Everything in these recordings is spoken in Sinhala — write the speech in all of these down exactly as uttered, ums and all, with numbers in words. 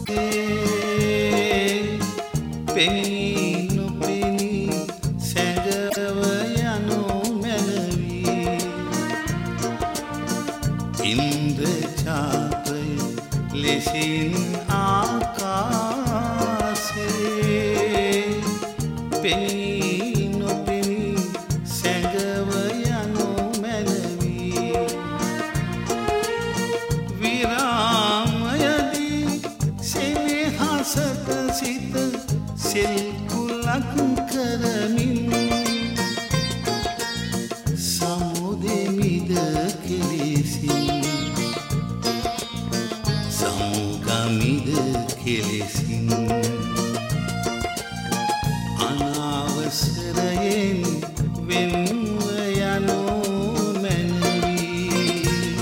පෙනී නොපෙනී සැඟව යනු මැනවී ඉන්ද්‍රචාපය ලෙසින් ආකාශේ පෙනී නොපෙනී සැඟව යනු මැනවී විරාමයදී සෙනෙහසට සිත සෙල් කුලක් කරමින් සමුදේ මිද කෙලෙසින් සමුගමිද කෙලෙසින් අනවසරයෙන් වෙන්ව යනු මැනවී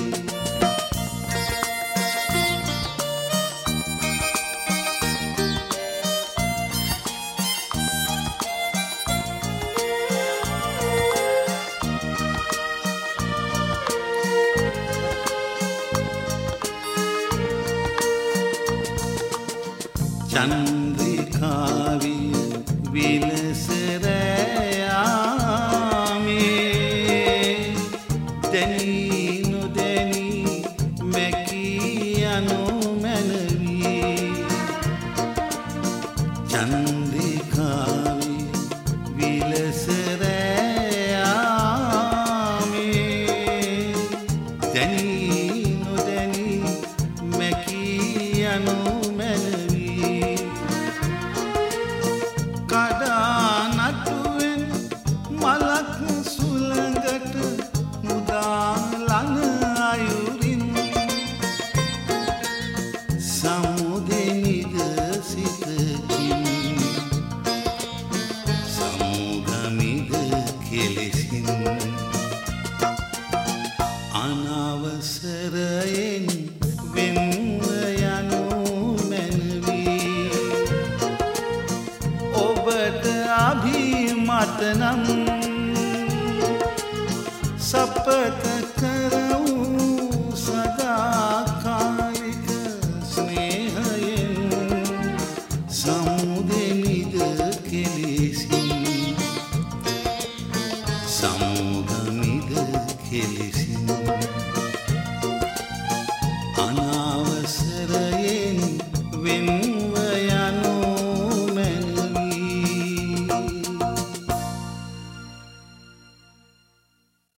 චන්ද්‍රිකාවිය විලස රැයාමේ දැනී නොදැනී මැකී යනු මැනවී චන්ද්‍රිකාවිය විලස රැයාමේ දැනී නොදැනී මැකී යනු මැනවී කඩානටුවෙන් මලක් සුළඟට මුදාලන අයුරින් සමුදේ නිද සිතකින් සමුගමිද කෙලෙසින් අනවසරයෙන් වෙන්ව යනු මැනවී ඔබට අභිමත නම් සපත කරවූ සදාකාලික ස්නේහයෙන් සමුදේ මිද කෙලෙසින් සමුගමිද කෙලෙසින්